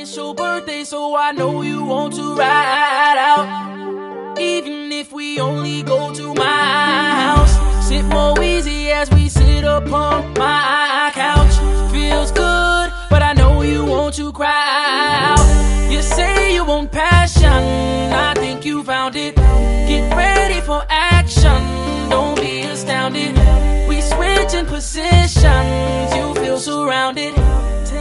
it's your birthday, so I know you want to ride out. Even if we only go to my house, sip more easy as we sit upon my couch. Feels good, but I know you want to cry out. You say you want passion, I think you found it. Get ready for action, don't be astounded. We switch in positions, you feel surrounded.